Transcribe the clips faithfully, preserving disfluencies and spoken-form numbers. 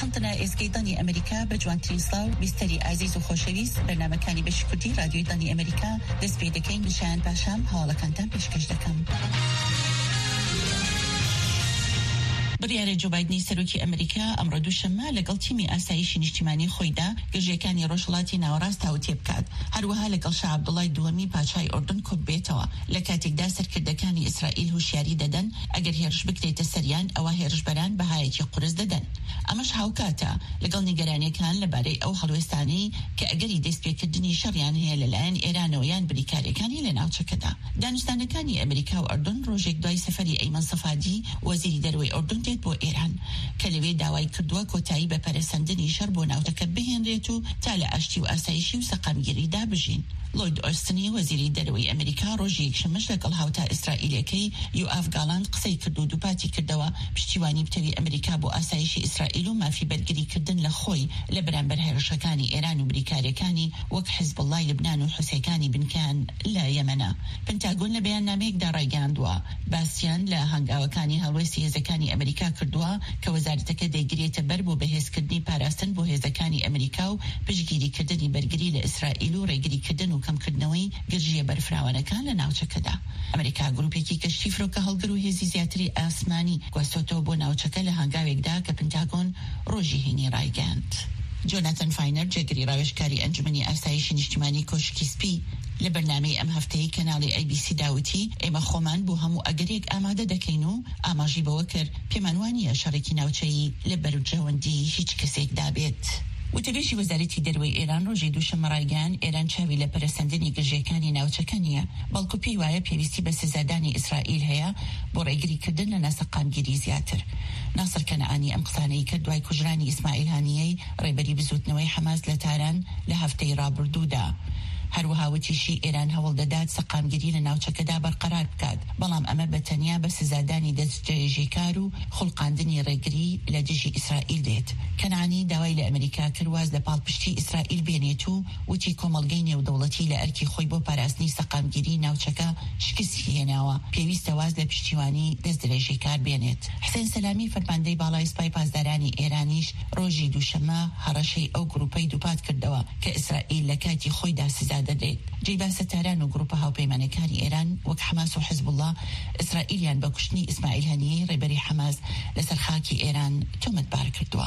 واشنطن اسکیدانی امریکا به جوانترین سلاو بیستری عزیز و خوشویست برنامه‌کانی بشکردی رادیوی دانی امریکا دست پێ دەکەین نشان باشم هەواڵەکانتان پێشکەش دەکەم. بڕیارە جو بایدنی سەرۆکی ئەمریکا ئەمڕۆ دووشەممە لەگەڵ تیمی ئاسایشی نیشتیمانی خۆیدا گەژیەکانی ڕۆژهەڵاتی ناوەڕاست هاوتێ بکات. هەروەها لەگەڵ شاه عەبدوڵای دووەمی پادشای ئوردن کۆت بێتەوە. لە کاتێکدا سەرکردەکانی ئیسرائیل هوشیاری دەدەن ئەگەر هێرش بکرێتە سەریان ئەوە هێرشبەران بەهایەکی قورس دەدەن. ئەمەش هاوکاتە لەگەڵ نیگەرانیەکان لەبارەی ئەو هەڵوێستانەی کە ئەگەری دەستپێکردنی شەڕیان هەیە لەلایەن ئێرانەوە یان بریکارەکانی لە ناوچەکەدا. دانوستانەکانی ئەمریکا و ئوردن ڕۆژێک دوای سەفەری ئەیمن سەفادی وەزیری دەرەوەی ئوردن دێت بۆ ئێران کە لەوێ داوای کردووە کۆتایی بە پەرەسەندنی شەڕ بۆ ناوچەکە بهێنرێت و تا لە ئاشتی و ئاسایشی و سەقامگیریدا بژین. لۆید ئۆستنی وەزیری دەرەوەی ئەمریکا ڕۆژی یەکشەممەش لەگەڵ هاوتا ئیسرائیلەکەی یوئاف گاڵاند قسەی کرد و دووپاتی کردەوە پشتیوانی بتەوی ئەمریکا بۆ ئاسایشی ئیسرائیل و مافی بەرگریکردن لە خۆی لە بەرامبەر هێرشەکانی ئێران و بریکارەکانی وەک حیزبوڵڵای لبنان و حوسەیەکانی بنکان لە یەمەنە. پنتاگۆن لە بەیاننامەیەکدا ڕایگەاندووە باسییان لە هەنگاوەکانی هەڵوێستی هێزەکانی ئەمریکا کردووە کە وەزارەتەکە دەیگرێتە بەر بۆ بەهێزکردنی پاراستن بۆ هێزەکانی ئەمریکا و پشتگیریکردنی بەرگری لە ئیسرائیل و ڕێگریکردن و کەمکردنەوەی گرژیە بەرفراوانەکان لە ناوچەکەدا. ئەمریکا گروپێکی کەشتی فرۆکە هەڵگر و هێزی زیاتری ئاسمانی گواستۆتەوە بۆ ناوچەکە لە هەنگاوێکدا کە پنتاگۆن ڕۆژی هینی ڕایگەاند. جۆناتان فاینەر جێگری ڕاوێژکاری ئەنجومەنی ئاسایشی نیشتیمانی کۆشکی سپی لە بەرنامەی ئەم هەفتەی کەناڵی ئەی بی سی داوتی ئێمە خۆمان بۆ هەموو ئەگەرێک ئامادە دەکەین و ئاماژی بەوە کرد پێمان وانییە شەڕێکی ناوچەیی لە بەروجەوەندی هیچ کەسێک دابێت. وتەبێژی وەزارەتی دەرەوەی ئێران ڕۆژی دووشەممە ڕایگەیان ئێران چاوی لە پەرەسەندنی گەژیەکانی ناوچەکە نیە، بەڵکو پێی وایە پێویستی بە سزادانی ئیسرائیل هەیە بۆ ڕێگریکردن لە ناسەقامگیری زیاتر. ناصر کەنەعانی ئەم قسانەی کرد دوای کوژرانی ئیسماعیل هانیەی ڕێبەری بزوتنەوەی حەماس لە تاران لە هەفتەی ڕابردوودا. هەروەها وتیشی ئێران هەوڵ دەدات سەقامگیری لە ناوچەکەدا بەرقەرار بکات، بەڵام ئەمە بەتەنیا بە سزادانی دەستجێژێکار و خوڵقاندنی ڕێگری لە دژی ئیسرائیل دێت. کەنعانی داوای لە ئەمریکا کرد واز لە پاڵپشتی ئیسرائیل بێنێت و وتی کۆمەڵگەی نێودەوڵەتی لە ئەرکی خۆی بۆ پاراستنی سەقامگیری ناوچەکە شکستی هێناوە، پێویستە واز لە پشتیوانی دەستدرێژێکار بێنێت. حسێن سەلامی فەرماندەی باڵای سوپای پاسدارانی ئێرانیش ڕۆژی دووشەممە هەڕەشەی ئەو گروپەی دووپات کردەوە کە ئیسرائیل لە کاتی خۆیدا سزا دەدرێت. جێبا سەتاران و گروپە هاوپەیمانەکانی ئێران وەک حەماس و حیزبوڵڵا ئیسرائیلیان بە کوشتنی ئیسماعیل هەنیەی ڕێبەری حەماس لەسەر خاکی ئێران تۆمەتبار کردووە.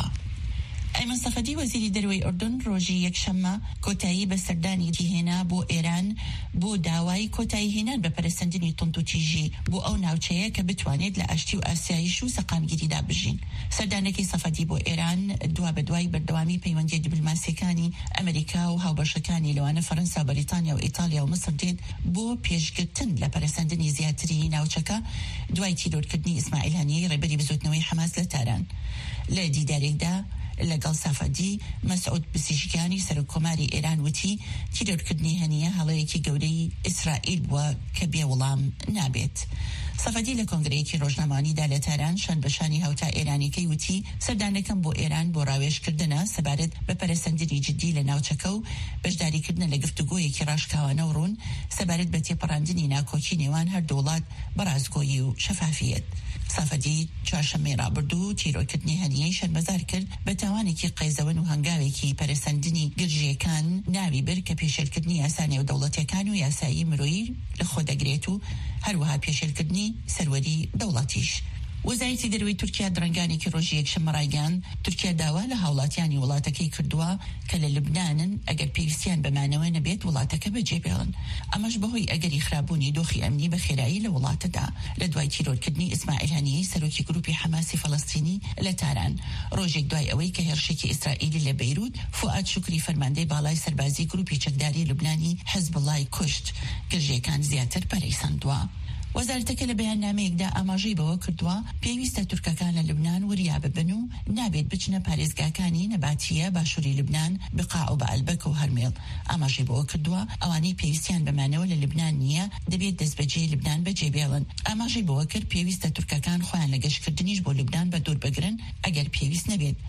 ئەیمن سەفەدی وەزیری دەرەوەی ئوردن ڕۆژی یەکشەممە کۆتایی بە سەردانی هێنا بۆ ئێران بۆ داوای کۆتایی هێنان بە پەرەسەندنی تند و تیژی بۆ ئەو ناوچەیە کە بتوانێت لە ئاشتی و ئاسایش و سەقامگیریدا بژین. سەردانێکی سەفەدی بۆ ئێران دوا بە دوای بەردەوامی پەیوەندی دیپلۆماسیەکانی ئەمریکا و هاوبەشەکانی لەوانە فەرەنسا، بەریتانیا و ئیتالیا و مەسر دێت بۆ پێشگرتن لە پەرەسەندنی زیاتری ناوچەکە دوای تیرۆرکردنی ئیسماعیل هەنیەی ڕێبەری بزوتنەوەی حەماس لە تاران. لە دیدارێکدا لەگەڵ سەفەدی مەسعود پزیشکیانی سەرۆکۆماری ئێران وتی تیرۆرکردنی هەنیە هەڵەیەکی گەورەی ئیسرائیل بووە کە بێوەڵام نابێت. سەفەدی لە کۆنگرەیەکی ڕۆژنامەوانیدا لە تاران شان بەشانی هاوتا ئێرانیەکەی وتی سەردانەکەم بۆ ئێران بۆ ڕاوێژکردنە سەبارەت بە پەرەسەندنی جدی لە ناوچەکە و بەشداریکردن لە گفتوگۆیەکی ڕاشکاوانە و ڕوون سەبارەت بە تێپەڕاندنی ناکۆکی نێوان هەردوو وڵات بەڕازگۆیی و شەفافیەت. سەفەدی چوارشەممەی ڕابردوو تیرۆرکردنی هەنیەی شەرمەزار کرد بە تاوانێکی قەیزەوەن و هەنگاوێکی پەرەسەندنی گرژیەکان ناوی بر کە پێشێلکردنی یاسانێ و دەوڵەتیەکان و یاسایی مرۆیی لە خۆ دەگرێت و هەروەها پێشێلکردنی سەروەری دەوڵەتیش. وەزارەتی دەرەوەی تورکیا درەنگانێکی ڕۆژی یەکشەممە ڕایگەاند تورکیا داوا لە هاوڵاتیانی وڵاتەکەی کردووە کە لە لوبنانن ئەگەر پێویستیان بەمانەوە نەبێت وڵاتەکە بەجێبێڵن، ئەمەش بەهۆی ئەگەری خرابوونی دۆخی ئەمنی بە خێرایی لە وڵاتەدا لە دوای تیرۆرکردنی ئیسماعیل هەنیەی سەرۆکی گروپی حەماسی فەڵەستینی لە تاران ڕۆژێک دوای ئەوەی کە هێرشێکی ئیسرائیلی لە بەیروت فوئاد شوکری فەرماندەی باڵای سەربازی گروپی چەکداری لوبنانی حیزبوڵڵای کوشت، گرژیەکان زیاتر پەرەیساندووە. وەزارەتەکە لە بەیاننامەیەکدا ئاماژەی بەوە کردووە پێویستە تورکەکان لە لوبنان وریا ببن و نابێت بچنە پارێزگاکانی نەباتیە باشووری لوبنان بقاع و بەئەلبەک و هەرمێڵ. ئاماژەی بەوە کردووە ئەوانەی پێویستیان بەمانەوە لە لوبنان نییە دەبێت دەستبەجێی لوبنان بەجێبێڵن. ئاماژەی بەوە کرد پێویستە تورکەکان خۆیان لە گەشتکردنیش بۆ لوبنان بە دوور بگرن ئەگەر پێویست نەبێت.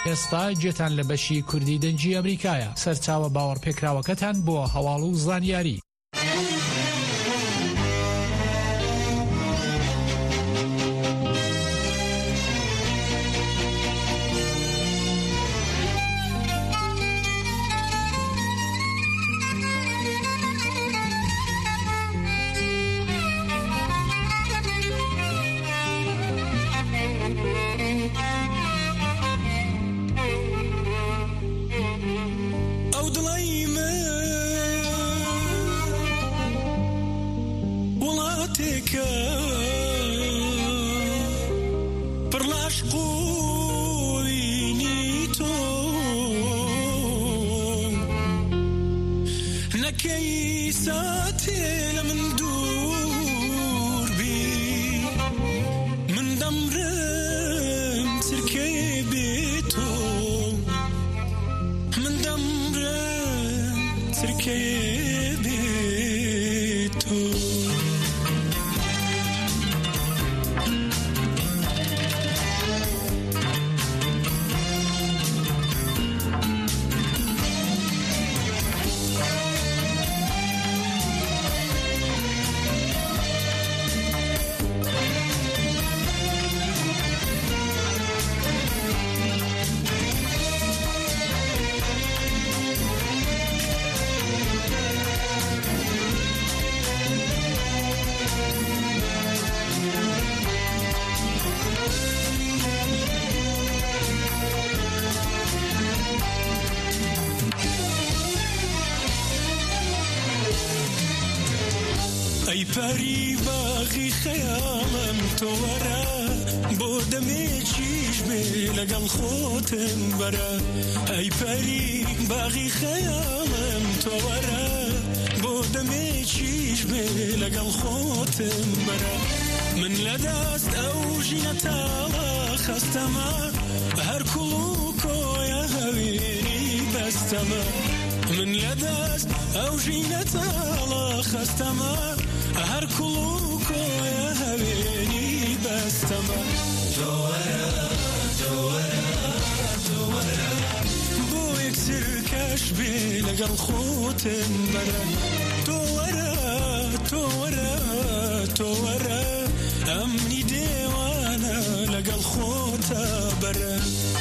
ئێستا جێتان لە بەشی کوردی دەنگی ئەمریکایە. سەرچاوە باوەڕپێکراوەکەتان بۆ هەواڵ و زانیاری. ای پری باغی خیالم تو ورا بودمی چشمی لگل خودم برا ای پری باغی خیالم تو ورا بودمی چشمی لگل خودم برا من لدست او جنتا خستم هر کلو کویا هوینی بستم من لدست او جنتا خستم هر کلو کویا هوینی بستم دوره دوره دوره بو یک سرکش بی لگل خودم برا دوره دوره دوره امنی دیوانه لگل خودم برا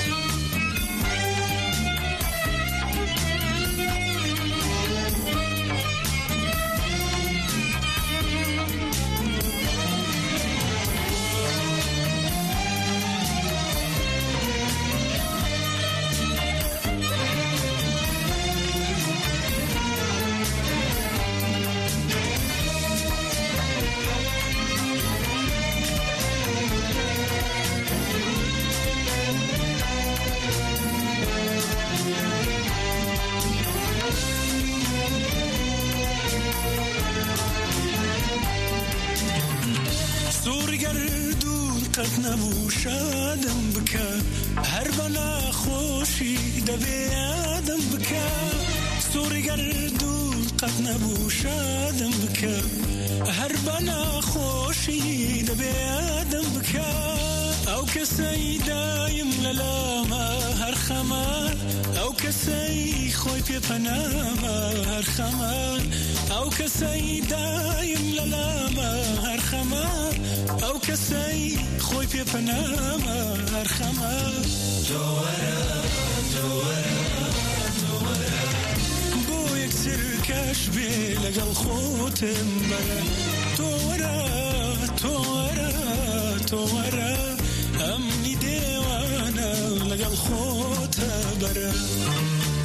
قد نبوشادم بکە هەر بە ناخۆشی دەبێ ئادەم بکە سووری گەردوون قەت نەبوشادم بکە هەر بە ناخۆشی دەبێ ئادەم بکە ئەو کەسەی دایم لەلامە هەر خەمان ئەو کەسەی خۆی پێپەنامە هەر خەمان ئەو کەسەی دایم لەلامە هەر خەمان ئەو کەسەی خۆی پێپەنامە هەر خەمان دووەرە دووەرە دووەرە بۆ یەکسەر کەش بێ لەگەڵ خۆتم بەرە تۆوەرە تۆوەرە تۆوەرە ئەمنی دێوانە لەگەڵ خۆتە بەرە